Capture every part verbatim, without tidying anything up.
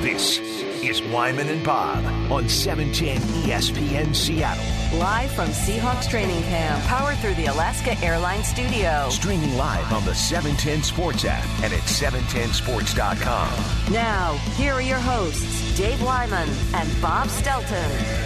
This is Wyman and Bob on seven ten E S P N Seattle. Live from Seahawks training camp, powered through the Alaska Airlines studio. Streaming live on the seven ten Sports app and at seven ten sports dot com. Now, here are your hosts, Dave Wyman and Bob Stelton.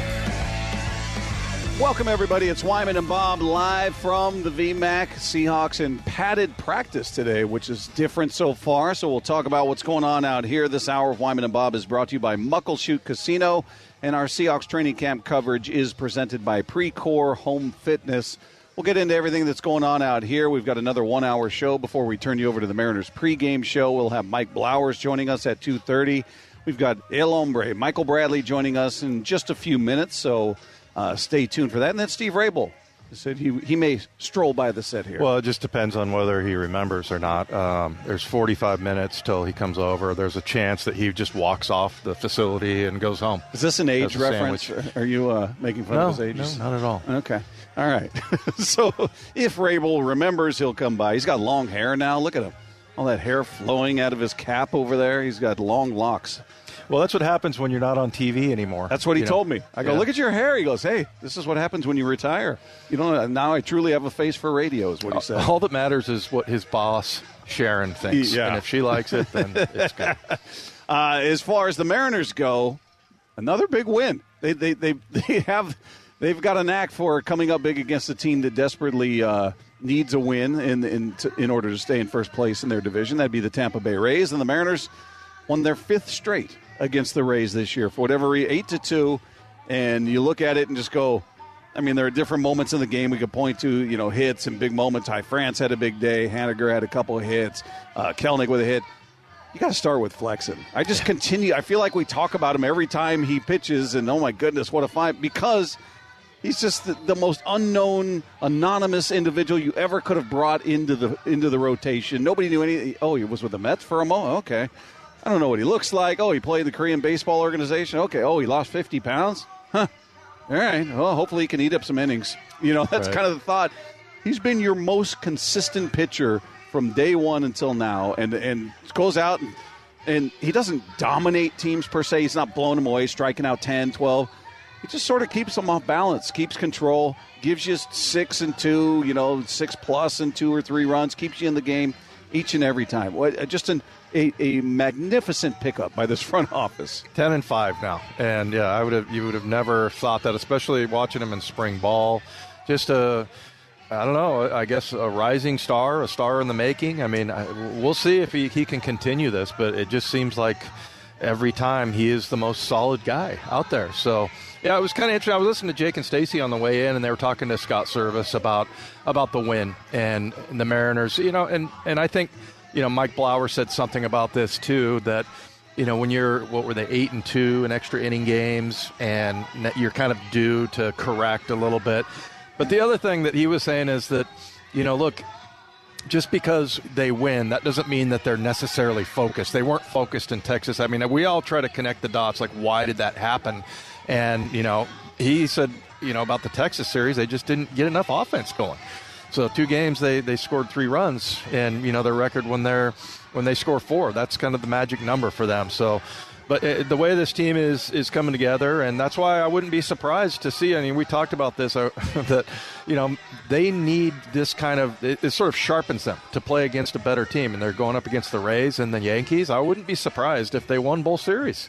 Welcome, everybody. It's Wyman and Bob live from the V MAC. Seahawks in padded practice today, which is different so far. So we'll talk about what's going on out here. This hour of Wyman and Bob is brought to you by Muckleshoot Casino. And our Seahawks training camp coverage is presented by Precor Home Fitness. We'll get into everything that's going on out here. We've got another one-hour show before we turn you over to the Mariners pregame show. We'll have Mike Blowers joining us at two thirty. We've got El Hombre, Michael Bradley, joining us in just a few minutes, so uh, stay tuned for that. And then Steve Rabel said he he may stroll by the set here. Well, it just depends on whether he remembers or not. Um, there's forty-five minutes till he comes over. There's a chance that he just walks off the facility and goes home. Is this an age reference? Are you uh, making fun no, of his age? No, not at all. Okay. All right. So if Rabel remembers, he'll come by. He's got long hair now. Look at him. All that hair flowing out of his cap over there. He's got long locks. Well, that's what happens when you're not on T V anymore. That's what he you told know? me. I go, yeah. Look at your hair. He goes, hey, this is what happens when you retire. You don't. Now I truly have a face for radio is what he said. All that matters is what his boss, Sharon, thinks. Yeah. And if she likes it, then it's good. Uh, as far as the Mariners go, another big win. They they they, they have they've got a knack for coming up big against a team that desperately uh, needs a win in in to, in order to stay in first place in their division. That'd be the Tampa Bay Rays, and the Mariners won their fifth straight against the Rays this year for whatever reason, eight to two. And you look at it and just go, I mean, there are different moments in the game we could point to, you know, hits and big moments. Ty France had a big day. Haniger had a couple of hits. Uh, Kelnick with a hit. You got to start with Flexen. I just continue. I feel like we talk about him every time he pitches, and oh my goodness, what a fight, because he's just the, the most unknown, anonymous individual you ever could have brought into the into the rotation. Nobody knew anything. Oh, he was with the Mets for a moment? Okay. I don't know what he looks like. Oh, he played the Korean Baseball Organization. Okay. Oh, he lost fifty pounds? Huh. All right. Well, hopefully he can eat up some innings. You know, that's right. Kind of the thought. He's been your most consistent pitcher from day one until now, and and goes out, and, and he doesn't dominate teams per se. He's not blowing them away, striking out ten, twelve. He just sort of keeps them off balance, keeps control, gives you six and two, you know, six plus and two or three runs, keeps you in the game each and every time. Just an A, a magnificent pickup by this front office. Ten and five now, and yeah, I would have. You would have never thought that, especially watching him in spring ball. Just a, I don't know. I guess a rising star, a star in the making. I mean, I, we'll see if he, he can continue this, but it just seems like every time he is the most solid guy out there. So yeah, it was kind of interesting. I was listening to Jake and Stacy on the way in, and they were talking to Scott Service about about the win and, and the Mariners. You know, and and I think. You know, Mike Blower said something about this, too, that, you know, when you're, what were they, eight and two in extra inning games, and you're kind of due to correct a little bit. But the other thing that he was saying is that, you know, look, just because they win, that doesn't mean that they're necessarily focused. They weren't focused in Texas. I mean, we all try to connect the dots, like, why did that happen? And, you know, he said, you know, about the Texas series, they just didn't get enough offense going. So two games they, they scored three runs, and you know their record when they're when they score four, that's kind of the magic number for them. So, but it, the way this team is is coming together, and that's why I wouldn't be surprised to see. I mean, we talked about this uh, that you know they need this kind of it, it sort of sharpens them to play against a better team, and they're going up against the Rays and the Yankees. I wouldn't be surprised if they won both series.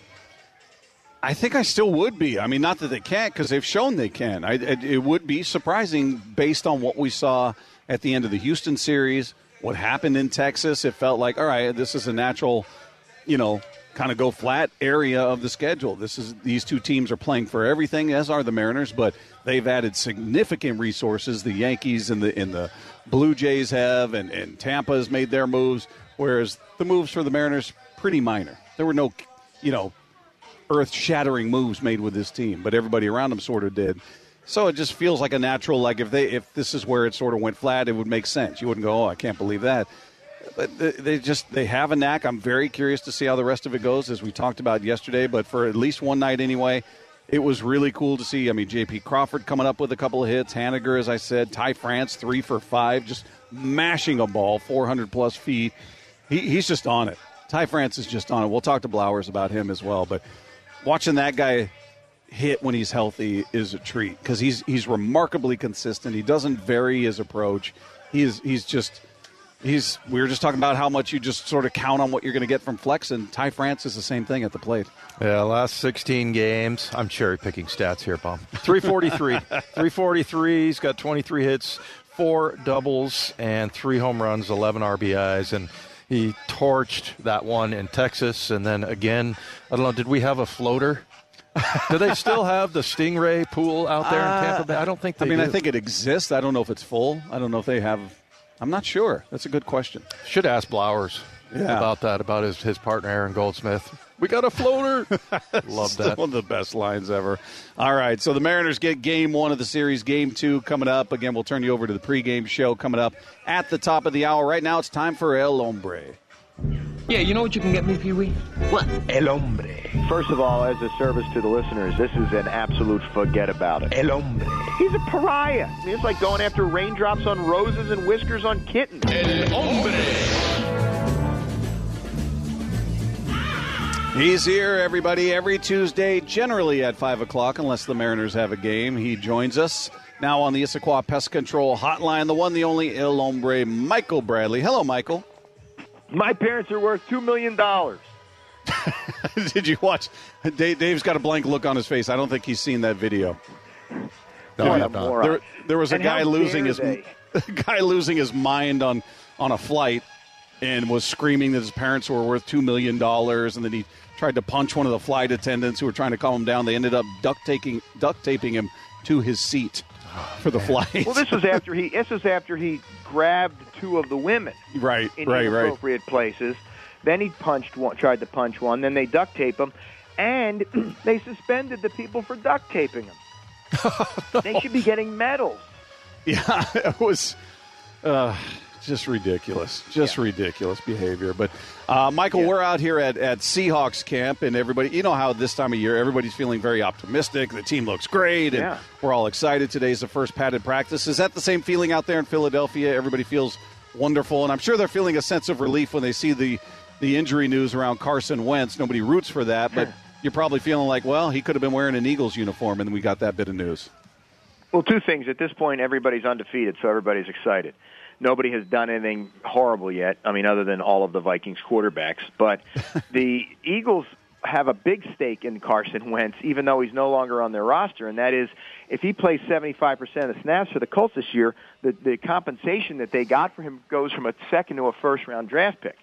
I think I still would be. I mean, not that they can't, because they've shown they can. I, it, it would be surprising based on what we saw at the end of the Houston series, what happened in Texas. It felt like, all right, this is a natural, you know, kind of go flat area of the schedule. This is these two teams are playing for everything, as are the Mariners, but they've added significant resources. The Yankees and the and the Blue Jays have, and, and Tampa has made their moves, whereas the moves for the Mariners, pretty minor. There were no, you know, earth-shattering moves made with this team, but everybody around them sort of did. So it just feels like a natural, like if they if this is where it sort of went flat, it would make sense. You wouldn't go, oh, I can't believe that. But they just they have a knack. I'm very curious to see how the rest of it goes, as we talked about yesterday. But for at least one night anyway, it was really cool to see. I mean, J P Crawford coming up with a couple of hits. Haniger, as I said. Ty France, three for five, just mashing a ball, four hundred plus feet. He, he's just on it. Ty France is just on it. We'll talk to Blowers about him as well, but watching that guy hit when he's healthy is a treat because he's he's remarkably consistent. He doesn't vary his approach. He's he's just he's. We were just talking about how much you just sort of count on what you're going to get from Flex, and Ty France is the same thing at the plate. Yeah, last sixteen games. I'm cherry picking stats here, Bob. three forty-three, three forty-three. He's got twenty-three hits, four doubles, and three home runs, eleven R B Is, and he torched that one in Texas, and then again. I don't know. Did we have a floater? Do they still have the Stingray pool out there uh, in Tampa Bay? I don't think they I mean, do. I think it exists. I don't know if it's full. I don't know if they have. I'm not sure. That's a good question. Should ask Blowers yeah. about that, about his, his partner, Aaron Goldsmith. We got a floater. Love that. One of the best lines ever. All right, so the Mariners get game one of the series. Game two coming up. Again, we'll turn you over to the pregame show coming up at the top of the hour. Right now, it's time for El Hombre. Yeah, you know what you can get me, Pee-wee? What? El Hombre. First of all, as a service to the listeners, this is an absolute forget about it. El Hombre. He's a pariah. I mean, it's like going after raindrops on roses and whiskers on kittens. El Hombre. He's here, everybody, every Tuesday, generally at five o'clock, unless the Mariners have a game. He joins us now on the Issaquah Pest Control Hotline, the one, the only El Hombre, Michael Bradley. Hello, Michael. My parents are worth two million dollars. Did you watch? Dave, Dave's got a blank look on his face. I don't think he's seen that video. No, I have not. There, there was a and guy losing his they? a guy losing his mind on, on a flight and was screaming that his parents were worth two million dollars, and then he tried to punch one of the flight attendants who were trying to calm him down. They ended up duct taping duct taping him to his seat for the flight. Well, this was after he this was after he grabbed two of the women. Right, in right, inappropriate right. places. Then he punched one, tried to punch one. Then they duct tape him, and they suspended the people for duct taping him. no. They should be getting medals. Yeah, it was uh, just ridiculous, just yeah. ridiculous behavior. But uh, Michael, yeah. we're out here at, at Seahawks camp, and everybody, you know how this time of year everybody's feeling very optimistic. The team looks great, and yeah. we're all excited. Today's the first padded practice. Is that the same feeling out there in Philadelphia? Everybody feels wonderful, and I'm sure they're feeling a sense of relief when they see the, the injury news around Carson Wentz. Nobody roots for that, but you're probably feeling like, well, he could have been wearing an Eagles uniform, and we got that bit of news. Well, two things. At this point, everybody's undefeated, so everybody's excited. Nobody has done anything horrible yet, I mean, other than all of the Vikings quarterbacks. But the Eagles have a big stake in Carson Wentz, even though he's no longer on their roster, and that is if he plays seventy-five percent of the snaps for the Colts this year, the, the compensation that they got for him goes from a second to a first-round draft pick.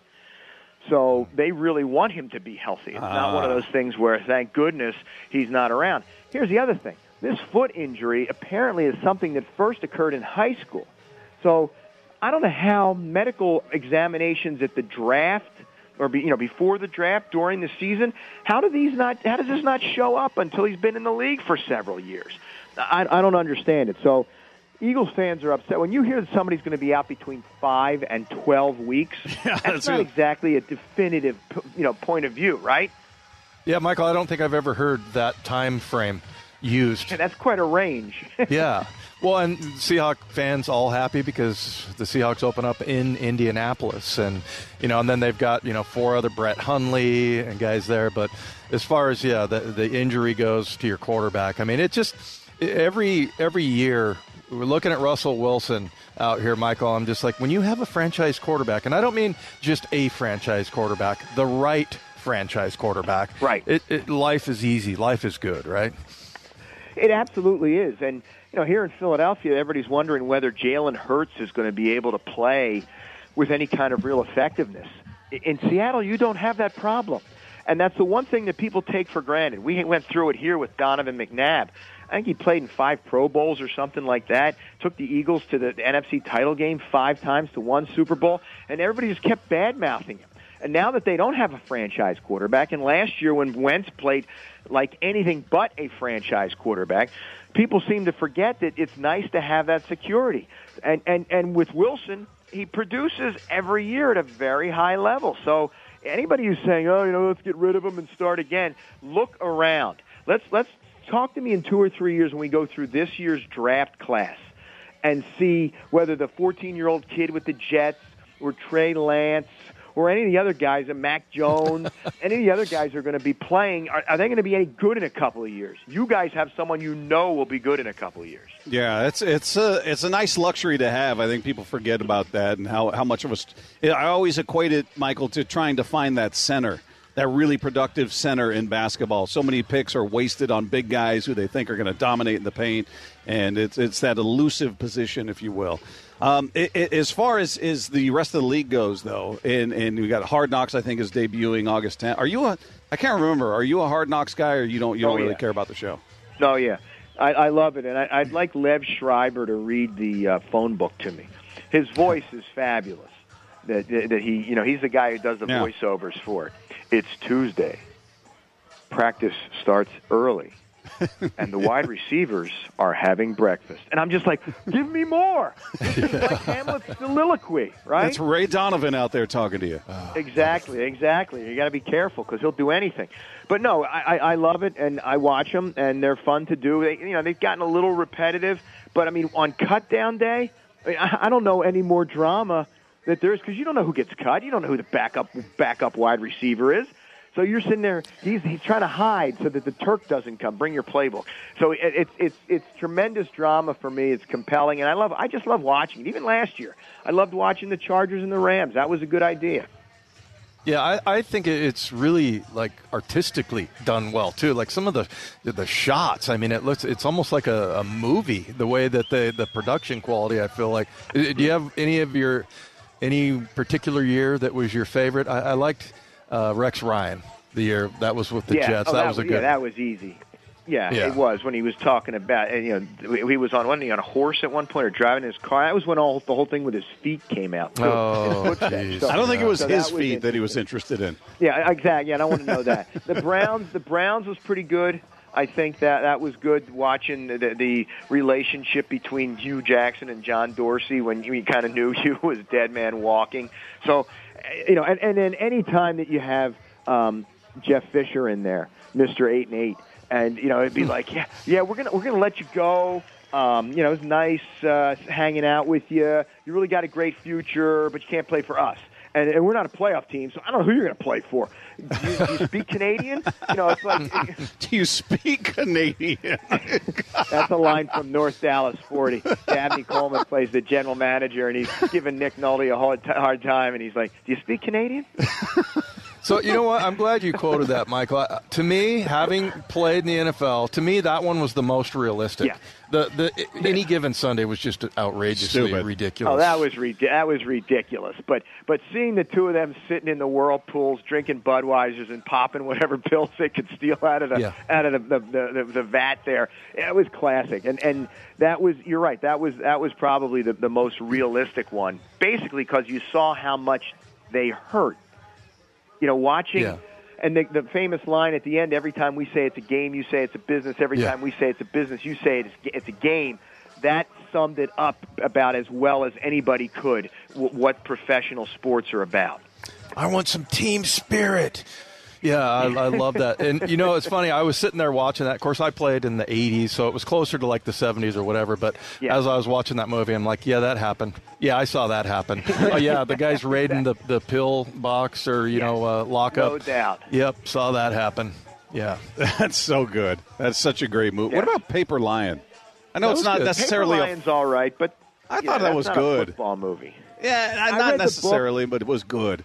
So they really want him to be healthy. It's not one of those things where, thank goodness, he's not around. Here's the other thing. This foot injury apparently is something that first occurred in high school. So I don't know how medical examinations at the draft or be, you know before the draft, during the season, how do these not how does this not show up until he's been in the league for several years? I, I don't understand it. So Eagles fans are upset when you hear that somebody's going to be out between five and twelve weeks. Yeah, that's, that's not good. exactly a definitive you know point of view, right? Yeah, Michael, I don't think I've ever heard that time frame used. Yeah, that's quite a range. Yeah. Well, and Seahawk fans all happy because the Seahawks open up in Indianapolis, and you know, and then they've got you know four other Brett Hundley and guys there. But as far as yeah, the the injury goes to your quarterback, I mean, it just every every year we're looking at Russell Wilson out here, Michael. I'm just like, when you have a franchise quarterback, and I don't mean just a franchise quarterback, the right franchise quarterback, right? It, it, life is easy, life is good, right? It absolutely is, and. You know, here in Philadelphia, everybody's wondering whether Jalen Hurts is going to be able to play with any kind of real effectiveness. In Seattle, you don't have that problem. And that's the one thing that people take for granted. We went through it here with Donovan McNabb. I think he played in five Pro Bowls or something like that, took the Eagles to the N F C title game five times to one Super Bowl, and everybody just kept bad-mouthing him. And now that they don't have a franchise quarterback, and last year when Wentz played like anything but a franchise quarterback, people seem to forget that it's nice to have that security. And, and, and with Wilson, he produces every year at a very high level. So anybody who's saying, oh, you know, let's get rid of him and start again, look around. Let's, let's talk to me in two or three years when we go through this year's draft class and see whether the fourteen-year-old kid with the Jets or Trey Lance or any of the other guys, and Mac Jones, any of the other guys are going to be playing, are, are they going to be any good in a couple of years? You guys have someone you know will be good in a couple of years. Yeah, it's it's a it's a nice luxury to have. I think people forget about that and how, how much of a. I always equate it, Michael, to trying to find that center, that really productive center in basketball. So many picks are wasted on big guys who they think are going to dominate in the paint, and it's it's that elusive position, if you will. Um, it, it, as far as, as the rest of the league goes, though, and and we got Hard Knocks, I think, is debuting August tenth. Are you a? I can't remember. Are you a Hard Knocks guy, or you don't you don't oh, really yeah. care about the show? No, yeah. I, I love it, and I, I'd like Lev Schreiber to read the uh, phone book to me. His voice is fabulous. That, that, that he, you know, he's the guy who does the yeah. voiceovers for it. It's Tuesday. Practice starts early, and the wide receivers are having breakfast. And I'm just like, give me more. This is like Hamlet's soliloquy, right? It's Ray Donovan out there talking to you. Oh, exactly, exactly. You got to be careful because he'll do anything. But no, I, I love it, and I watch them, and they're fun to do. They, you know, they've gotten a little repetitive, but I mean, on cut down day, I, mean, I, I don't know any more drama that there is because you don't know who gets cut. You don't know who the backup backup wide receiver is. So you're sitting there. He's he's trying to hide so that the Turk doesn't come. Bring your playbook. So it, it's it's it's tremendous drama for me. It's compelling, and I love. I just love watching it. Even last year, I loved watching the Chargers and the Rams. That was a good idea. Yeah, I, I think it's really like artistically done well too. Like some of the the shots. I mean, it looks it's almost like a, a movie. The way that the the production quality. I feel like. Do you have any of your any particular year that was your favorite? I, I liked uh, Rex Ryan the year that was with the yeah. Jets. Oh, that, that was a was good. Yeah, that was easy. Yeah, yeah, it was when he was talking about, you know, he was on, wasn't he on a horse at one point or driving his car? That was when all the whole thing with his feet came out. Too. Oh, so, I don't think it was so his that feet was that he was interested in. Yeah, exactly. Yeah, I don't want to know that. The Browns, the Browns was pretty good. I think that that was good watching the, the relationship between Hugh Jackson and John Dorsey when you kind of knew Hugh was dead man walking. So, you know, and, and then any time that you have um, Jeff Fisher in there, Mister Eight and Eight. And you know, it'd be like, yeah, yeah, we're gonna we're gonna let you go. Um, you know, it's nice uh, hanging out with you. You really got a great future, but you can't play for us. And, and we're not a playoff team, so I don't know who you're going to play for. Do you, do you speak Canadian? You know, it's like. Do you speak Canadian? That's a line from North Dallas forty. Dabney Coleman plays the general manager, and he's giving Nick Nolte a hard, hard time, and he's like, "Do you speak Canadian?" So, you know what? I'm glad you quoted that, Michael. Uh, to me, having played in the N F L, to me, that one was the most realistic. Yeah. The the any given Sunday was just outrageously Stupid. ridiculous. Oh, that was ri- that was ridiculous. But but seeing the two of them sitting in the whirlpools, drinking Budweisers and popping whatever pills they could steal out of the Yeah. out of the the, the the vat there, it was classic. And and that was you're right. That was that was probably the, the most realistic one. Basically, because you saw how much they hurt. You know, watching. Yeah. And the, the famous line at the end, every time we say it's a game, you say it's a business. Every Yeah. time we say it's a business, you say it's, it's a game. That summed it up about as well as anybody could, w- what professional sports are about. I want some team spirit. Yeah, I, I love that. And, you know, it's funny. I was sitting there watching that. Of course, I played in the eighties, so it was closer to like the seventies or whatever. But Yeah. as I was watching that movie, I'm like, yeah, that happened. Yeah, I saw that happen. Oh, yeah, the guy's raiding the, the pill box or, you Yes. know, uh, lockup. No doubt. Yep, saw that happen. Yeah. That's so good. That's such a great movie. Yeah. What about Paper Lion? I know That it's was not good. necessarily Paper a Lion's all right, but I yeah, thought that that's was not good. A football movie. yeah, I not read the book. necessarily, but it was good.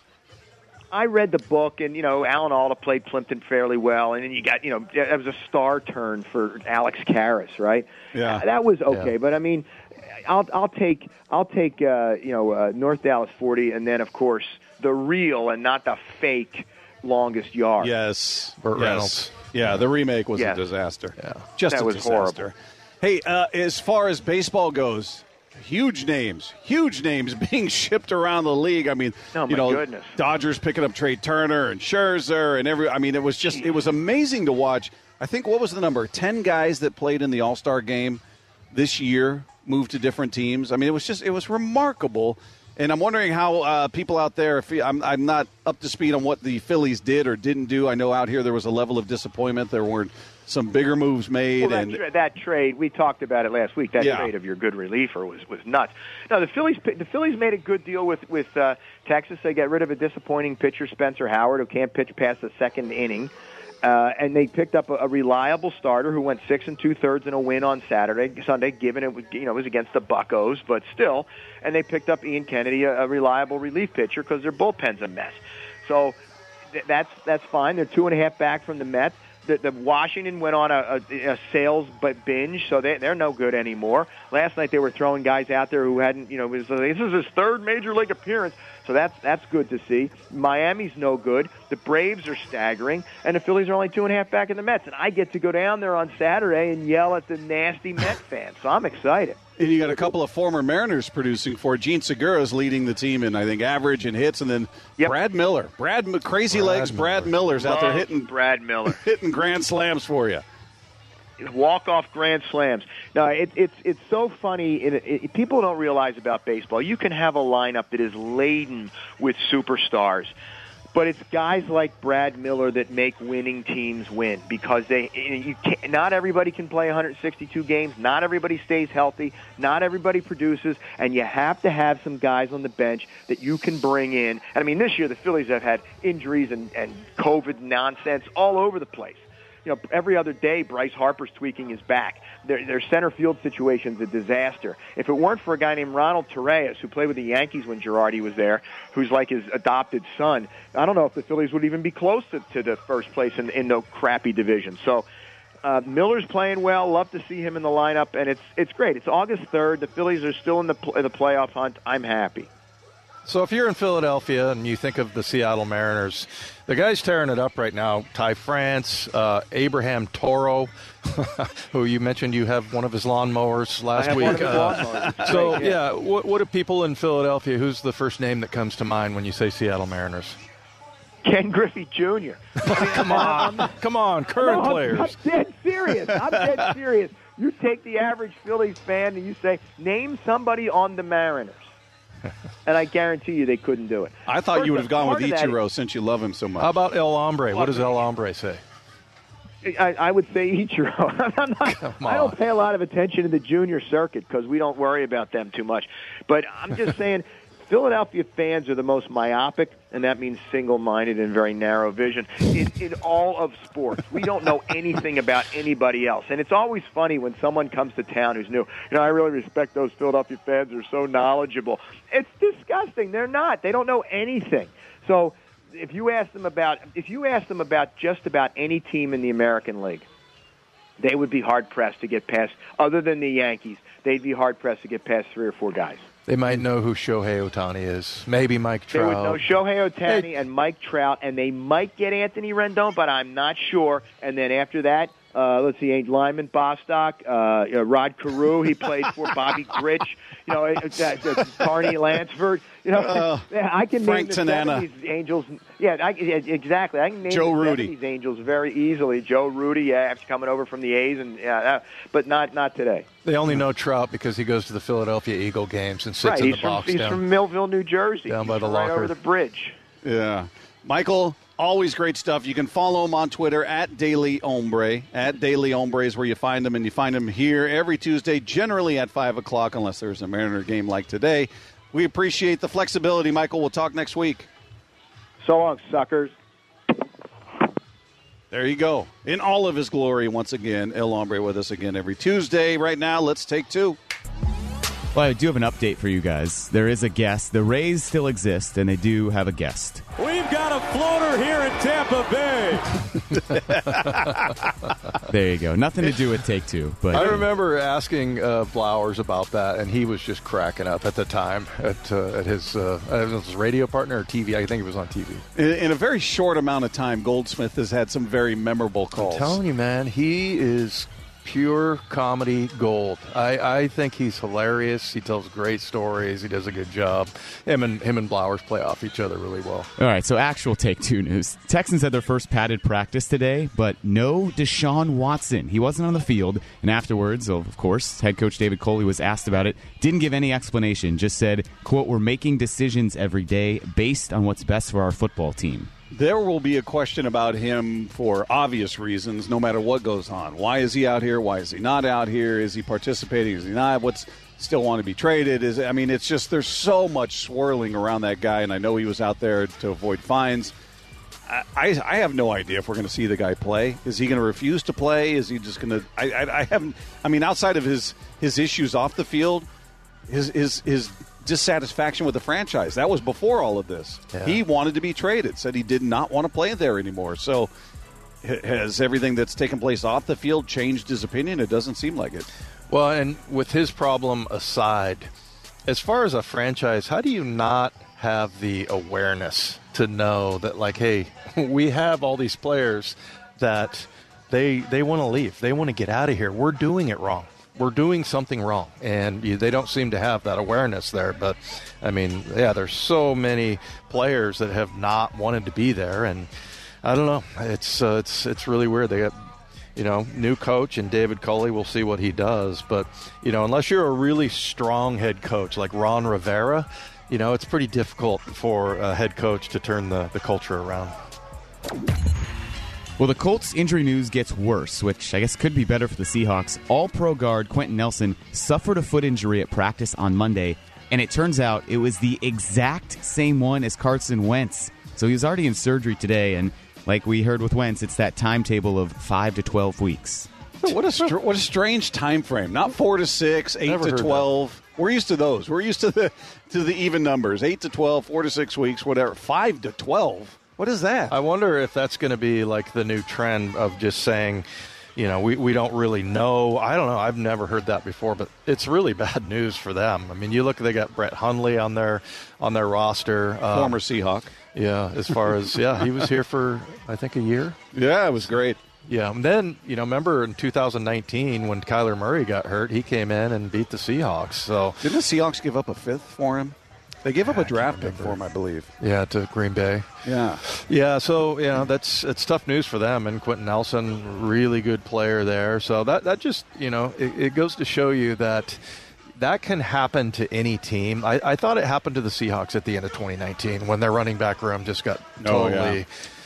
I read the book, and you know, Alan Alda played Plimpton fairly well, and then you got, you know, that was a star turn for Alex Karras, right? Yeah. Uh, that was okay, Yeah. but I mean, I'll I'll take I'll take uh, you know uh, North Dallas forty, and then of course the real and not the fake Longest Yard. Yes. Burt yes. Reynolds. Yeah, the remake was Yes. a disaster. Yeah. Just That a was disaster. horrible. Hey, uh, as far as baseball goes, huge names, huge names being shipped around the league. I mean, Oh, you my know, goodness. Dodgers picking up Trey Turner and Scherzer and every. I mean, it was just it was amazing to watch. I think what was the number? Ten guys that played in the All-Star game this year moved to different teams. I mean, it was just it was remarkable And I'm wondering how uh, people out there, if I'm, I'm not up to speed on what the Phillies did or didn't do. I know out here there was a level of disappointment. There weren't some bigger moves made. Well, that, and tra- that trade, we talked about it last week. That yeah. trade of your good reliever was, was nuts. No, the Phillies the Phillies made a good deal with with uh, Texas. They got rid of a disappointing pitcher, Spencer Howard, who can't pitch past the second inning. Uh, and they picked up a, a reliable starter who went six and two thirds in a win on Saturday, Sunday. Given it, you know, it was against the Buccos, but still. And they picked up Ian Kennedy, a, a reliable relief pitcher, because their bullpen's a mess. So th- that's that's fine. They're two and a half back from the Mets. The, the Washington went on a, a, a sales but binge, so they, they're no good anymore. Last night they were throwing guys out there who hadn't, you know, was, this is his third major league appearance, so that's that's good to see. Miami's no good. The Braves are staggering, and the Phillies are only two and a half back in the Mets. And I get to go down there on Saturday and yell at the nasty Met fans, so I'm excited. And you got a couple of former Mariners producing for Gene Segura's leading the team in, I think, average and hits, and then yep. Brad Miller, Brad Crazy Brad Legs, Miller. Brad Miller's Love out there hitting Brad Miller, hitting grand slams for you. Walk-off grand slams. No, it, it's it's so funny. It, it, people don't realize about baseball. You can have a lineup that is laden with superstars, but it's guys like Brad Miller that make winning teams win because they. You can't, not everybody can play one hundred sixty-two games. Not everybody stays healthy. Not everybody produces, and you have to have some guys on the bench that you can bring in. And I mean, this year the Phillies have had injuries and, and COVID nonsense all over the place. You know, every other day, Bryce Harper's tweaking his back. Their, their center field situation's a disaster. If it weren't for a guy named Ronald Torreyes, who played with the Yankees when Girardi was there, who's like his adopted son, I don't know if the Phillies would even be close to, to the first place in, in the crappy division. So uh, Miller's playing well. Love to see him in the lineup, and it's it's great. It's August third. The Phillies are still in the in the playoff hunt. I'm happy. So if you're in Philadelphia and you think of the Seattle Mariners, the guys tearing it up right now, Ty France, uh, Abraham Toro, who you mentioned you have one of his lawnmowers last I have week. One of his uh, lawnmowers. so, Right, yeah, yeah, what, what do people in Philadelphia, who's the first name that comes to mind when you say Seattle Mariners? Ken Griffey Junior Come on. Come on, current no, players. I'm, I'm dead serious. I'm dead serious. You take the average Phillies fan and you say, name somebody on the Mariners. And I guarantee you they couldn't do it. I thought First, you would have gone with Ichiro is, since you love him so much. How about El Hombre? What does El Hombre say? I, I would say Ichiro. I'm not, I don't pay a lot of attention to the junior circuit because we don't worry about them too much. But I'm just saying Philadelphia fans are the most myopic, and that means single-minded and very narrow vision, in, in all of sports. We don't know anything about anybody else. And it's always funny when someone comes to town who's new. You know, I really respect those Philadelphia fans. They're so knowledgeable. It's disgusting. They're not. They don't know anything. So if you ask them about if you ask them about just about any team in the American League, they would be hard-pressed to get past, other than the Yankees, they'd be hard-pressed to get past three or four guys. They might know who Shohei Ohtani is. Maybe Mike Trout. They would know Shohei Ohtani and Mike Trout, and they might get Anthony Rendon, but I'm not sure. And then after that, uh, let's see, Lyman Bostock, uh, uh, Rod Carew, he played for Bobby Grich, you know, uh, uh, Carney Lansford. You know, uh, I can Frank name the Tanana. seventies Angels. Yeah, I, yeah, exactly. I can name Joe the Rudy. seventies Angels very easily. Joe Rudy, yeah, after coming over from the A's, and yeah, uh, but not not today. They only know Trout because he goes to the Philadelphia Eagle games and sits Right, in he's the from, box he's down, from Millville, New Jersey. down by He's the from locker. right over the bridge. Yeah. Michael, always great stuff. You can follow him on Twitter at Daily Hombre. At Daily Hombre is where you find him, and you find him here every Tuesday, generally at five o'clock, unless there's a Mariner game like today. We appreciate the flexibility, Michael. We'll talk next week. So long, suckers. There you go. In all of his glory, once again, El Hombre with us again every Tuesday. Right now, let's take two. Well, I do have an update for you guys. There is a guest. The Rays still exist, and they do have a guest. We've got a floater here in Tampa Bay. There you go. Nothing to do with Take Two. But I remember asking uh, Blowers about that, and he was just cracking up at the time at uh, at his, uh, his radio partner or T V. I think it was on T V. In, in a very short amount of time, Goldsmith has had some very memorable calls. I'm telling you, man, he is pure comedy gold. I, I think he's hilarious. He tells great stories. He does a good job. Him and him and Blowers play off each other really well. All right, so actual Take Two news. Texans had their first padded practice today, but no Deshaun Watson. He wasn't on the field, and afterwards, of course, head coach David Coley was asked about it. Didn't give any explanation, just said, quote, "We're making decisions every day based on what's best for our football team." There will be a question about him for obvious reasons, no matter what goes on. Why is he out here? Why is he not out here? Is he participating? Is he not? What's still want to be traded? Is I mean, it's just there's so much swirling around that guy, and I know he was out there to avoid fines. I, I, I have no idea if we're going to see the guy play. Is he going to refuse to play? Is he just going to? I, I, I haven't. I mean, outside of his his issues off the field, his his his. dissatisfaction with the franchise. That was before all of this. Yeah. He wanted to be traded, said he did not want to play there anymore. So has everything that's taken place off the field changed his opinion? It doesn't seem like it. Well, and with his problem aside, as far as a franchise, how do you not have the awareness to know that, like, hey, we have all these players that they they want to leave. They want to get out of here. We're doing it wrong. We're doing something wrong, and you, they don't seem to have that awareness there. But, I mean, yeah, there's so many players that have not wanted to be there, and I don't know. It's uh, it's it's really weird. They got, you know, new coach and David Culley. We'll see what he does. But, you know, unless you're a really strong head coach like Ron Rivera, you know, it's pretty difficult for a head coach to turn the, the culture around. Well, the Colts injury news gets worse, which I guess could be better for the Seahawks. All-pro guard Quentin Nelson suffered a foot injury at practice on Monday, and it turns out it was the exact same one as Carson Wentz. So he was already in surgery today, and like we heard with Wentz, it's that timetable of five to twelve weeks. What a str- what a strange time frame. Not four to six, eight Never to twelve. That. We're used to those. We're used to the to the even numbers. Eight to twelve, four to six weeks, whatever. Five to twelve. What is that? I wonder if that's going to be like the new trend of just saying, you know, we, we don't really know. I don't know. I've never heard that before, but it's really bad news for them. I mean, you look, they got Brett Hundley on their on their roster. Um, Former Seahawk. Yeah, as far as, yeah, he was here for, I think, a year. Yeah, it was great. Yeah, and then, you know, remember in two thousand nineteen when Kyler Murray got hurt, he came in and beat the Seahawks. So didn't the Seahawks give up a fifth for him? They gave up a draft pick for him, I believe. Yeah, to Green Bay. Yeah. Yeah, so, you know, that's it's tough news for them. And Quentin Nelson, really good player there. So that, that just, you know, it, it goes to show you that that can happen to any team. I, I thought it happened to the Seahawks at the end of twenty nineteen when their running back room just got totally oh, yeah.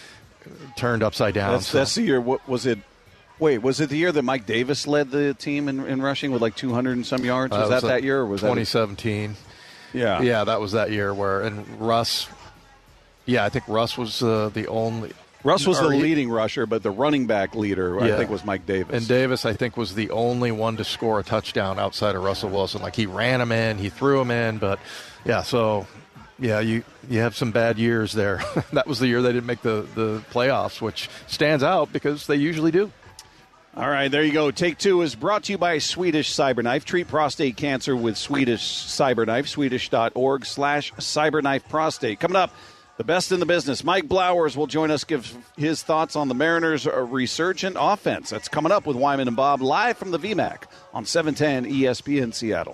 turned upside down. That's, so. that's the year. What was it? Wait, was it the year that Mike Davis led the team in, in rushing with like two hundred and some yards? Was uh, that was that year? Or was twenty seventeen? That Yeah, yeah, that was that year where and Russ. Yeah, I think Russ was uh, the only. Russ was the leading rusher, but the running back leader, yeah. I think, was Mike Davis. And Davis, I think, was the only one to score a touchdown outside of Russell Wilson. Like he ran him in, he threw him in, but yeah. So yeah, you you have some bad years there. That was the year they didn't make the the playoffs, which stands out because they usually do. All right, there you go. Take Two is brought to you by Swedish Cyberknife. Treat prostate cancer with Swedish Cyberknife. Swedish.org slash Cyberknife Prostate. Coming up, the best in the business. Mike Blowers will join us, give his thoughts on the Mariners' resurgent offense. That's coming up with Wyman and Bob, live from the V MAC on seven ten E S P N Seattle.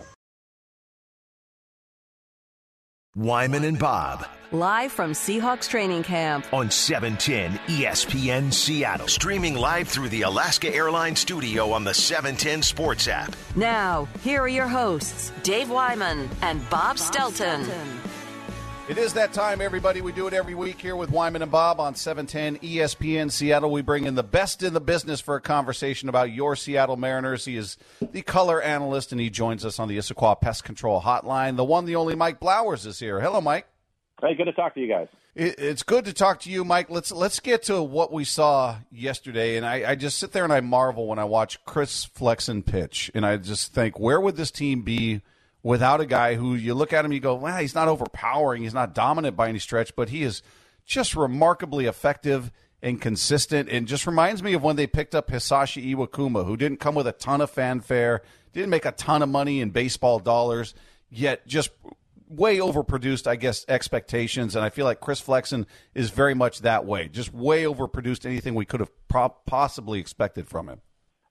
Wyman and Bob. Live from Seahawks training camp on seven ten E S P N Seattle. Streaming live through the Alaska Airlines studio on the seven ten Sports app. Now, here are your hosts, Dave Wyman and Bob, Bob Stelton. Stelton. It is that time, everybody. We do it every week here with Wyman and Bob on seven ten E S P N Seattle. We bring in the best in the business for a conversation about your Seattle Mariners. He is the color analyst, and he joins us on the Issaquah Pest Control Hotline. The one, the only Mike Blowers is here. Hello, Mike. Hey, good to talk to you guys. It's good to talk to you, Mike. Let's let's get to what we saw yesterday. And I, I just sit there and I marvel when I watch Chris Flexen pitch. And I just think, where would this team be without a guy who you look at him, you go, well, he's not overpowering, he's not dominant by any stretch, but he is just remarkably effective and consistent, and just reminds me of when they picked up Hisashi Iwakuma, who didn't come with a ton of fanfare, didn't make a ton of money in baseball dollars, yet just way overproduced, I guess, expectations. And I feel like Chris Flexen is very much that way, just way overproduced anything we could have pro- possibly expected from him.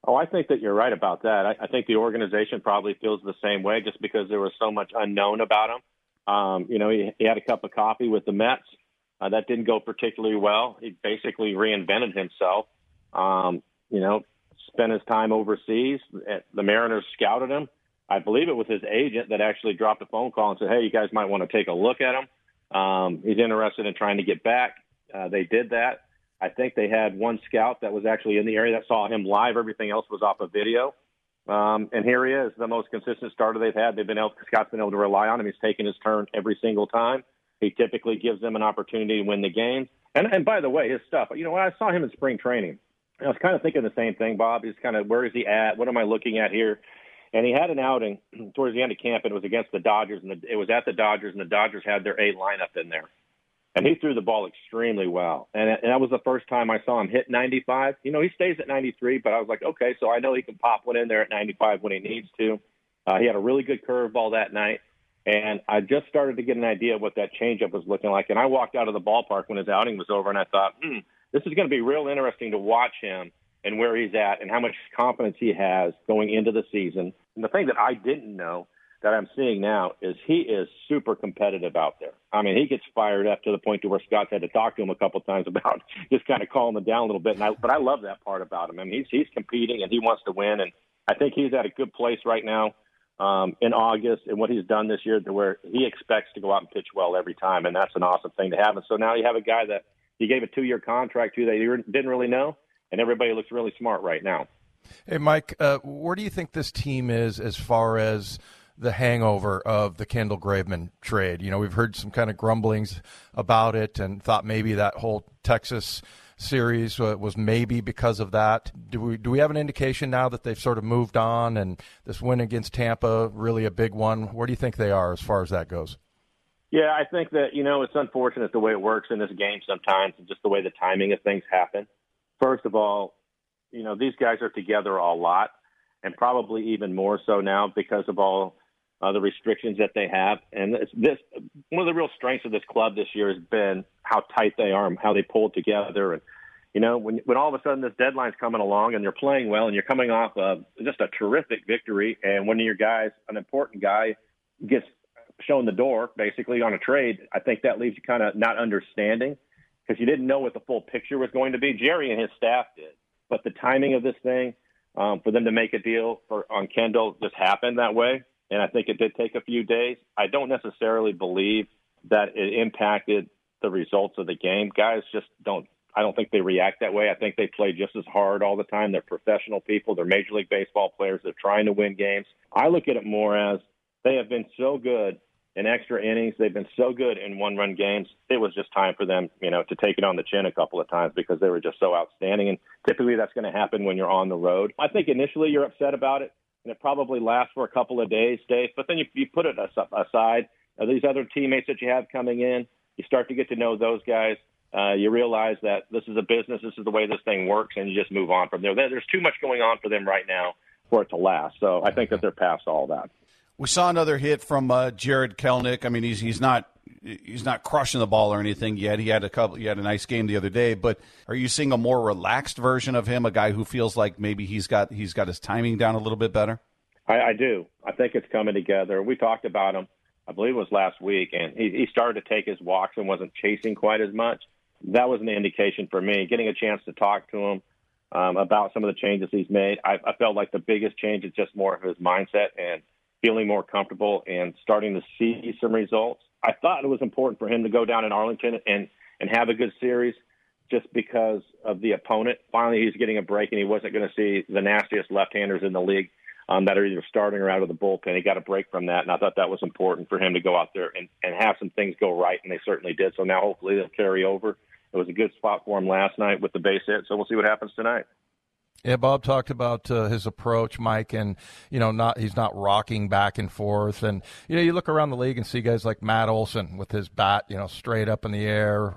Oh, I think that you're right about that. I, I think the organization probably feels the same way just because there was so much unknown about him. Um, you know, he, he had a cup of coffee with the Mets. Uh, that didn't go particularly well. He basically reinvented himself. Um, you know, spent his time overseas. The Mariners scouted him. I believe it was his agent that actually dropped a phone call and said, hey, you guys might want to take a look at him. Um, he's interested in trying to get back. Uh, they did that. I think they had one scout that was actually in the area that saw him live. Everything else was off of video. Um, and here he is, the most consistent starter they've had. They've been able, Scott's been able to rely on him. He's taken his turn every single time. He typically gives them an opportunity to win the game. And, and by the way, his stuff, you know, when I saw him in spring training, I was kind of thinking the same thing, Bob. He's kind of, where is he at? What am I looking at here? And he had an outing towards the end of camp, and it was against the Dodgers, and the, it was at the Dodgers, and the Dodgers had their A lineup in there. And he threw the ball extremely well. And, and that was the first time I saw him hit ninety-five. You know, he stays at ninety-three, but I was like, okay, so I know he can pop one in there at ninety-five when he needs to. Uh, he had a really good curveball that night. And I just started to get an idea of what that changeup was looking like. And I walked out of the ballpark when his outing was over, and I thought, hmm, this is going to be real interesting to watch him and where he's at and how much confidence he has going into the season. And the thing that I didn't know that I'm seeing now is he is super competitive out there. I mean, he gets fired up to the point to where Scott's had to talk to him a couple of times about just kind of calling him down a little bit. And I, but I love that part about him. I mean, he's, he's competing and he wants to win. And I think he's at a good place right now um, in August and what he's done this year to where he expects to go out and pitch well every time. And that's an awesome thing to have. And so now you have a guy that he gave a two-year contract to that he didn't really know. And everybody looks really smart right now. Hey, Mike, uh, where do you think this team is as far as the hangover of the Kendall Graveman trade? You know, we've heard some kind of grumblings about it and thought maybe that whole Texas series was maybe because of that. Do we do we have an indication now that they've sort of moved on and this win against Tampa, really a big one? Where do you think they are as far as that goes? Yeah, I think that, you know, it's unfortunate the way it works in this game sometimes and just the way the timing of things happen. First of all, you know, these guys are together a lot and probably even more so now because of all uh, the restrictions that they have. And this, this, one of the real strengths of this club this year has been how tight they are and how they pull together. And, you know, when, when all of a sudden this deadline's coming along and you're playing well and you're coming off of just a terrific victory and one of your guys, an important guy, gets shown the door basically on a trade, I think that leaves you kind of not understanding because you didn't know what the full picture was going to be. Jerry and his staff did. But the timing of this thing, um, for them to make a deal for on Kendall just happened that way. And I think it did take a few days. I don't necessarily believe that it impacted the results of the game. Guys just don't, I don't think they react that way. I think they play just as hard all the time. They're professional people. They're Major League Baseball players. They're trying to win games. I look at it more as they have been so good in extra innings. They've been so good in one-run games. It was just time for them, you know, to take it on the chin a couple of times because they were just so outstanding. And typically that's going to happen when you're on the road. I think initially you're upset about it, and it probably lasts for a couple of days, Dave. But then you, you put it aside. Uh, these other teammates that you have coming in, you start to get to know those guys. Uh, you realize that this is a business. This is the way this thing works, and you just move on from there. There's too much going on for them right now for it to last. So I think that they're past all that. We saw another hit from uh, Jared Kelenic. I mean, he's he's not he's not crushing the ball or anything yet. He had a couple. He had a nice game the other day. But are you seeing a more relaxed version of him? A guy who feels like maybe he's got he's got his timing down a little bit better. I, I do. I think it's coming together. We talked about him. I believe it was last week, and he, he started to take his walks and wasn't chasing quite as much. That was an indication for me. Getting a chance to talk to him um, about some of the changes he's made, I, I felt like the biggest change is just more of his mindset and feeling more comfortable and starting to see some results. I thought it was important for him to go down in Arlington and, and have a good series just because of the opponent. Finally, he's getting a break, and he wasn't going to see the nastiest left-handers in the league um, that are either starting or out of the bullpen. He got a break from that, and I thought that was important for him to go out there and, and have some things go right, and they certainly did. So now hopefully they'll carry over. It was a good spot for him last night with the base hit, so we'll see what happens tonight. Yeah, Bob talked about uh, his approach, Mike, and, you know, not he's not rocking back and forth. And, you know, you look around the league and see guys like Matt Olson with his bat, you know, straight up in the air.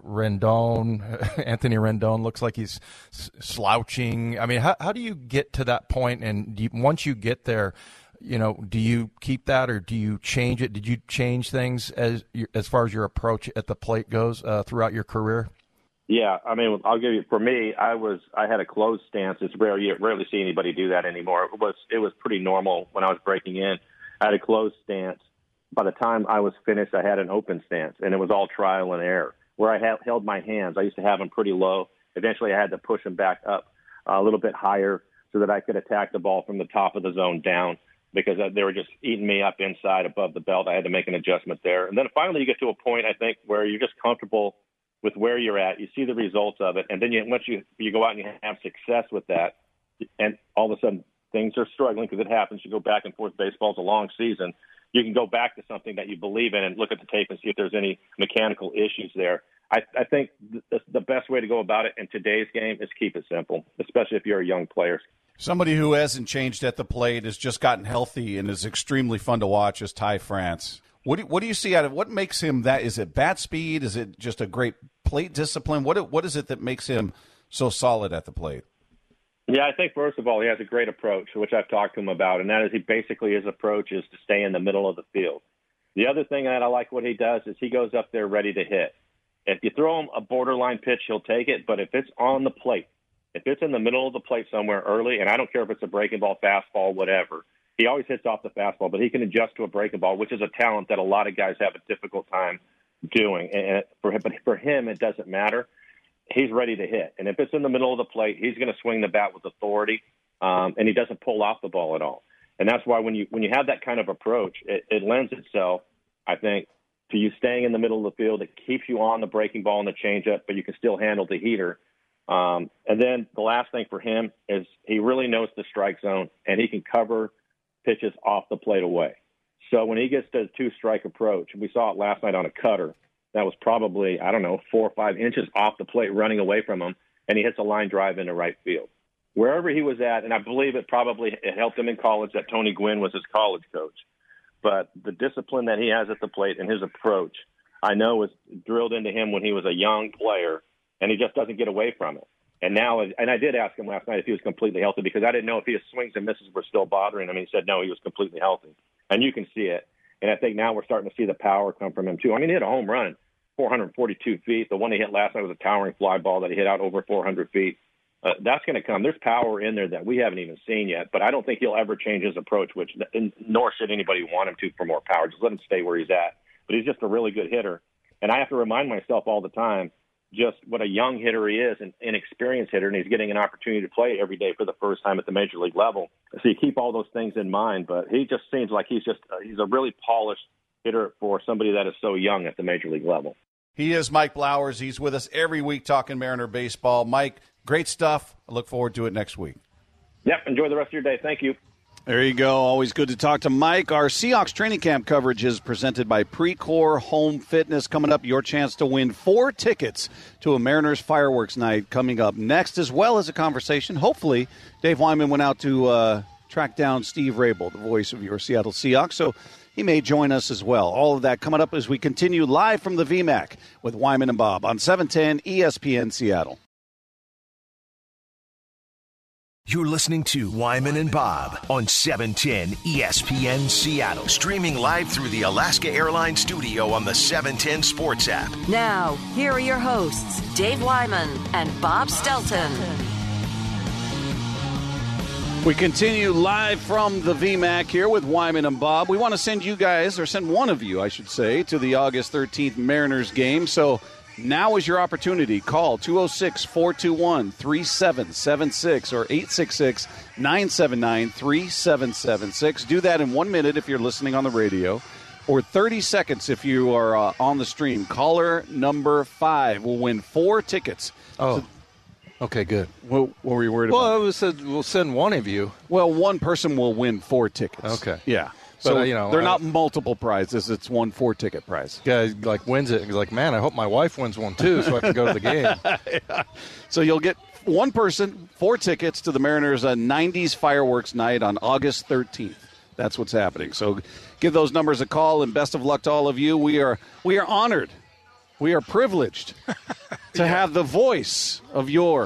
Rendon, Anthony Rendon looks like he's s- slouching. I mean, how, how do you get to that point? And do you, once you get there, you know, do you keep that or do you change it? Did you change things as as far as your approach at the plate goes uh, throughout your career? Yeah, I mean, I'll give you. For me, I was I had a closed stance. It's rare you rarely see anybody do that anymore. It was it was pretty normal when I was breaking in. I had a closed stance. By the time I was finished, I had an open stance, and it was all trial and error. Where I had, held my hands, I used to have them pretty low. Eventually, I had to push them back up a little bit higher so that I could attack the ball from the top of the zone down, because they were just eating me up inside above the belt. I had to make an adjustment there. And then finally you get to a point, I think, where you're just comfortable with where you're at. You see the results of it. And then you, once you, you go out and you have success with that, and all of a sudden things are struggling because it happens. You go back and forth. Baseball's a long season. You can go back to something that you believe in and look at the tape and see if there's any mechanical issues there. I, I think the, the best way to go about it in today's game is keep it simple, especially if you're a young player. Somebody who hasn't changed at the plate, has just gotten healthy, and is extremely fun to watch is Ty France. What do, what do you see out of what makes him that? Is it bat speed? Is it just a great plate discipline? What what is it that makes him so solid at the plate? Yeah, I think first of all, he has a great approach, which I've talked to him about, and that is he basically his approach is to stay in the middle of the field. The other thing that I like what he does is he goes up there ready to hit. If you throw him a borderline pitch, he'll take it, but if it's on the plate, if it's in the middle of the plate somewhere early, and I don't care if it's a breaking ball, fastball, whatever, he always hits off the fastball, but he can adjust to a breaking ball, which is a talent that a lot of guys have a difficult time doing. And for him, but for him, it doesn't matter. He's ready to hit. And if it's in the middle of the plate, he's going to swing the bat with authority, um, and he doesn't pull off the ball at all. And that's why when you when you have that kind of approach, it, it lends itself, I think, to you staying in the middle of the field. It keeps you on the breaking ball and the changeup, but you can still handle the heater. Um, and then the last thing for him is he really knows the strike zone, and he can cover pitches off the plate away. So when he gets to the two-strike approach, we saw it last night on a cutter, that was probably, I don't know, four or five inches off the plate running away from him, and he hits a line drive into right field. Wherever he was at, and I believe it probably it helped him in college that Tony Gwynn was his college coach, but the discipline that he has at the plate and his approach, I know was drilled into him when he was a young player, and he just doesn't get away from it. And now, and I did ask him last night if he was completely healthy, because I didn't know if his swings and misses were still bothering him. And he said, no, he was completely healthy. And you can see it. And I think now we're starting to see the power come from him, too. I mean, he hit a home run, four hundred forty-two feet. The one he hit last night was a towering fly ball that he hit out over four hundred feet. Uh, that's going to come. There's power in there that we haven't even seen yet. But I don't think he'll ever change his approach, which nor should anybody want him to for more power. Just let him stay where he's at. But he's just a really good hitter. And I have to remind myself all the time just what a young hitter he is, an inexperienced hitter, and he's getting an opportunity to play every day for the first time at the major league level. So you keep all those things in mind, but he just seems like he's just uh, he's a really polished hitter for somebody that is so young at the major league level. He is Mike Blowers. He's with us every week talking Mariner baseball. Mike, great stuff. I look forward to it next week. Yep, enjoy the rest of your day. Thank you. There you go. Always good to talk to Mike. Our Seahawks training camp coverage is presented by Precor Home Fitness. Coming up, your chance to win four tickets to a Mariners fireworks night coming up next, as well as a conversation. Hopefully, Dave Wyman went out to uh, track down Steve Rabel, the voice of your Seattle Seahawks, so he may join us as well. All of that coming up as we continue live from the V MAC with Wyman and Bob on seven ten E S P N Seattle. You're listening to Wyman and Bob on seven ten E S P N Seattle. Streaming live through the Alaska Airlines studio on the seven ten Sports app. Now, here are your hosts, Dave Wyman and Bob Stelton. We continue live from the V MAC here with Wyman and Bob. We want to send you guys, or send one of you, I should say, to the August thirteenth Mariners game. So now is your opportunity. Call two oh six, four two one, three seven seven six or eight six six, nine seven nine, three seven seven six. Do that in one minute if you're listening on the radio, or thirty seconds if you are uh, on the stream. Caller number five will win four tickets. Oh, so, okay, good. what, what were you worried about? Well, I said we'll send one of you. Well, one person will win four tickets. Okay. Yeah. But, So uh, you know, they're I- not multiple prizes. It's one four-ticket prize. Guy like wins it. He's like, man, I hope my wife wins one too, so I can go to the game. Yeah. So you'll get one person, four tickets to the Mariners' uh, nineties fireworks night on August thirteenth. That's what's happening. So give those numbers a call, and best of luck to all of you. We are we are honored. We are privileged to have the voice of your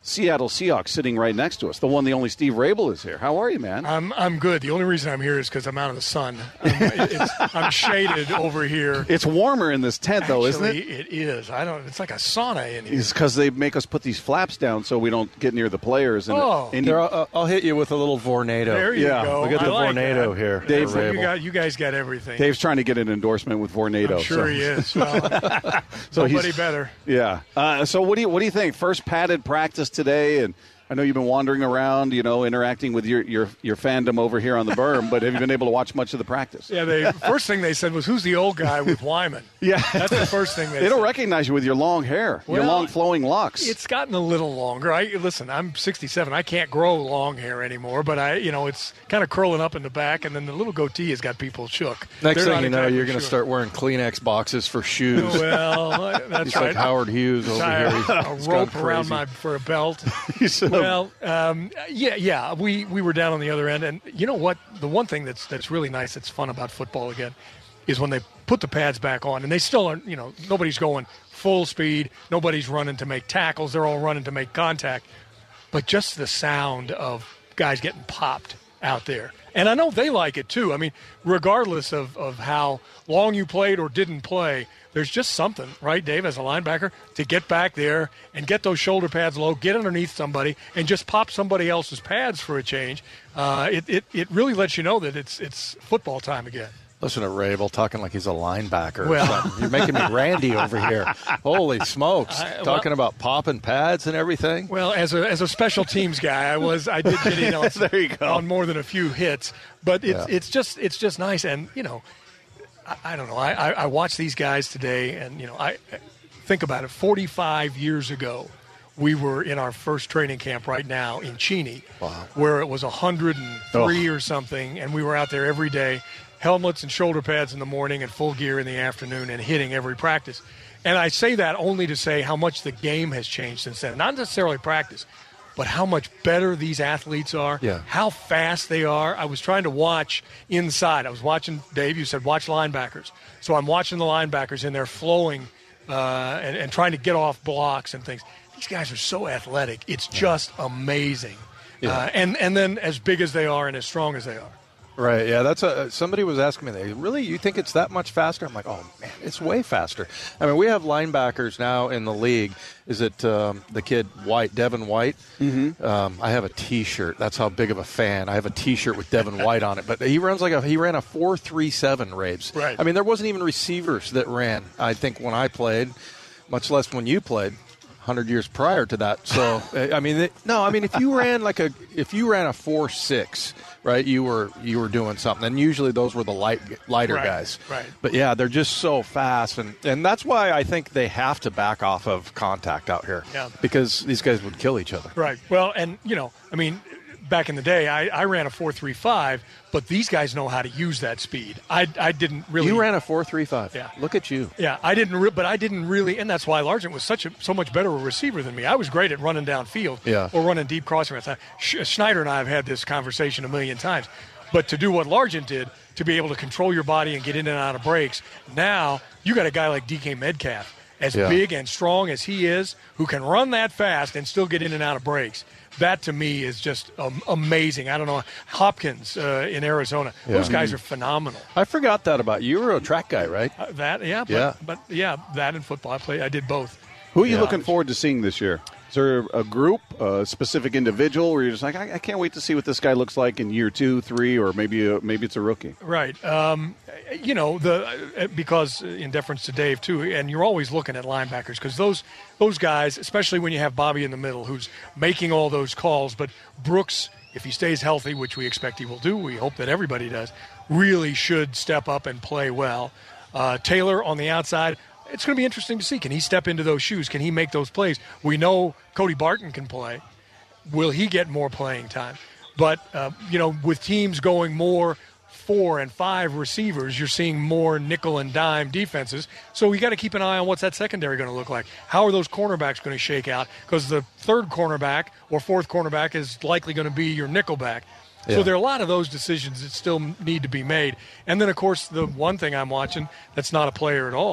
Seattle Seahawks sitting right next to us. The one, the only Steve Rabel is here. How are you, man? I'm I'm good. The only reason I'm here is because I'm out of the sun. Um, it's, I'm shaded over here. It's warmer in this tent, though, Actually, isn't it? It is. I don't. It's like a sauna in here. It's because they make us put these flaps down so we don't get near the players. And Oh. and There, I'll, I'll hit you with a little Vornado. There you Yeah, go. we got I the like Vornado that. here. Dave, So you Rabel. got you guys got everything. Dave's trying to get an endorsement with Vornado. I'm sure so. he is. Well, So he's- nobody better. Yeah. Uh, so what do you what do you think? First padded practice today, and I know you've been wandering around, you know, interacting with your, your, your fandom over here on the berm, but have you been able to watch much of the practice? Yeah. They first thing they said was, "Who's the old guy with Wyman?" Yeah. That's the first thing they. They don't said. recognize you with your long hair, your Well, long flowing locks. It's gotten a little longer. I listen. I'm sixty-seven. I can't grow long hair anymore, but I, you know, it's kind of curling up in the back, and then the little goatee has got people shook. Next They're thing not you know, exactly you're going to sure. start wearing Kleenex boxes for shoes. Well, that's He's right. like Howard Hughes over Tie here. a, a He's rope gone around crazy. my for a belt. So- Well, um, yeah, yeah. We we were down on the other end, and you know what? The one thing that's that's really nice, that's fun about football again, is when they put the pads back on, and they still aren't. You know, nobody's going full speed. Nobody's running to make tackles. They're all running to make contact. But just the sound of guys getting popped out there. And I know they like it too. I mean, regardless of, of how long you played or didn't play, there's just something, right, Dave, as a linebacker, to get back there and get those shoulder pads low, get underneath somebody, and just pop somebody else's pads for a change. Uh, it, it, it really lets you know that it's it's football time again. Listen to Rabel talking like he's a linebacker. or Well- something. You're making me Randy over here. Holy smokes! I- well- talking about popping pads and everything. Well, as a as a special teams guy, I was I did get in on, There you go. on more than a few hits, but it's Yeah. it's just it's just nice, and you know, I, I don't know. I, I I watch these guys today, and you know, I think about it. forty-five years ago, we were in our first training camp right now in Cheney, where it was one hundred three or something, and we were out there every day, helmets and shoulder pads in the morning and full gear in the afternoon, and hitting every practice. And I say that only to say how much the game has changed since then. Not necessarily practice, but how much better these athletes are, Yeah. how fast they are. I was trying to watch inside. I was watching, Dave, you said watch linebackers. So I'm watching the linebackers, and they're flowing uh, and, and trying to get off blocks and things. These guys are so athletic. It's just amazing. Yeah. Uh, and, and then as big as they are and as strong as they are. Right, yeah, that's a, somebody was asking me, they really, you think it's that much faster? I'm like, oh, man, it's way faster. I mean, we have linebackers now in the league. Is it um, the kid White, Devin White? Mm-hmm. Um, I have a T-shirt. That's how big of a fan. I have a T-shirt with Devin White on it. But he runs like a, he ran a four three seven, Rabes. Right. I mean, there wasn't even receivers that ran, I think, when I played, much less when you played. Hundred years prior to that, so I mean, it, no, I mean, if you ran like a, if you ran a four six, right, you were you were doing something, and usually those were the light lighter Right, guys, right. But yeah, they're just so fast, and and that's why I think they have to back off of contact out here, Yeah. because these guys would kill each other. Right. Well, and, you know, I mean, back in the day, I, I ran a four three five, but these guys know how to use that speed. I, I didn't really. You ran a four three five. Yeah. Look at you. Yeah, I didn't, re- but I didn't really, and that's why Largent was such a so much better a receiver than me. I was great at running downfield, Yeah. or running deep crossing routes. Sch- Schneider and I have had this conversation a million times, but to do what Largent did, to be able to control your body and get in and out of breaks, now you got a guy like D K Metcalf, as Yeah. big and strong as he is, who can run that fast and still get in and out of breaks. That to me is just um, amazing. I don't know, Hopkins uh, in Arizona, those Yeah. guys are phenomenal. I forgot that about you. You were a track guy, right? Uh, that yeah, but, Yeah. but yeah, that and football. I play. I did both. Who are you Yeah. looking forward to seeing this year? Is there a group, a specific individual, where you're just like, I, I can't wait to see what this guy looks like in year two, three, or maybe a, maybe it's a rookie? Right. Um, you know, the uh, because in deference to Dave too, and you're always looking at linebackers because those those guys, especially when you have Bobby in the middle, who's making all those calls. But Brooks, if he stays healthy, which we expect he will do, we hope that everybody does, really should step up and play well. Uh, Taylor on the outside. It's going to be interesting to see. Can he step into those shoes? Can he make those plays? We know Cody Barton can play. Will he get more playing time? But, uh, you know, with teams going more four and five receivers, you're seeing more nickel and dime defenses. So we got to keep an eye on what's that secondary going to look like. How are those cornerbacks going to shake out? Because the third cornerback or fourth cornerback is likely going to be your nickel back. Yeah. So there are a lot of those decisions that still need to be made. And then, of course, the one thing I'm watching that's not a player at all,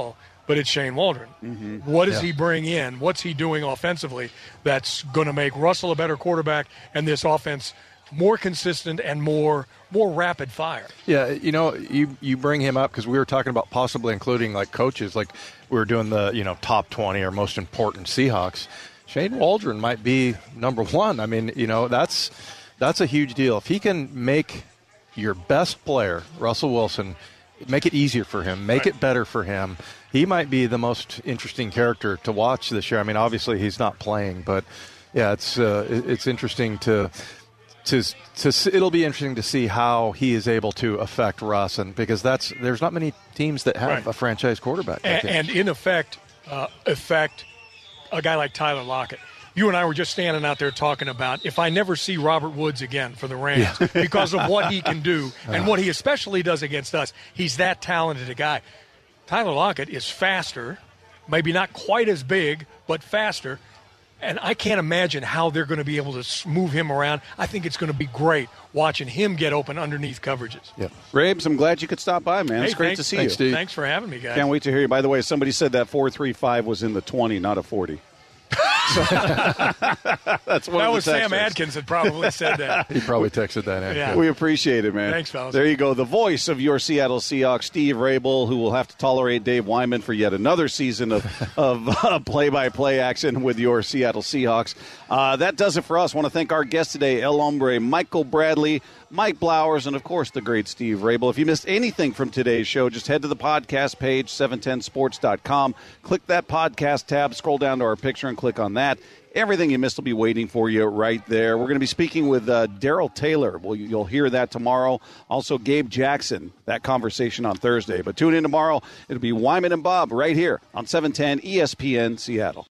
but it's Shane Waldron. Mm-hmm. What does Yeah. he bring in? What's he doing offensively that's going to make Russell a better quarterback and this offense more consistent and more more rapid fire? Yeah, you know, you you bring him up because we were talking about possibly including like coaches, like we were doing the you know top twenty or most important Seahawks. Shane Waldron might be number one. I mean, you know, that's that's a huge deal. If he can make your best player, Russell Wilson, make it easier for him, make Right. it better for him, he might be the most interesting character to watch this year. I mean, obviously he's not playing, but yeah, it's uh, it- it's interesting to. To, to it'll be interesting to see how he is able to affect Russ, and because that's there's not many teams that have Right. a franchise quarterback. like And, him. and in effect, uh, affect a guy like Tyler Lockett. You and I were just standing out there talking about if I never see Robert Woods again for the Rams because of what he can do and what he especially does against us. He's that talented a guy. Tyler Lockett is faster, maybe not quite as big, but faster. And I can't imagine how they're going to be able to s- move him around. I think it's going to be great watching him get open underneath coverages. Yeah. Rabes, I'm glad you could stop by, man. Hey, it's great thanks- to see thanks, you. Steve. Thanks for having me, guys. Can't wait to hear you. By the way, somebody said that four three five was in the twenty, not a forty. That's one that of was the Sam texters. Adkins that probably said that. He probably texted that in. Yeah. We appreciate it, man. Thanks, fellas. There you go. The voice of your Seattle Seahawks, Steve Rabel, who will have to tolerate Dave Wyman for yet another season of, of uh, play-by-play action with your Seattle Seahawks. Uh, that does it for us. I want to thank our guest today, El Hombre, Michael Bradley, Mike Blowers, and, of course, the great Steve Rabel. If you missed anything from today's show, just head to the podcast page, seven ten sports dot com. Click that podcast tab, scroll down to our picture, and click on that. Everything you missed will be waiting for you right there. We're going to be speaking with uh, Daryl Taylor. Well, you'll hear that tomorrow. Also, Gabe Jackson, that conversation on Thursday. But tune in tomorrow. It'll be Wyman and Bob right here on seven ten E S P N Seattle.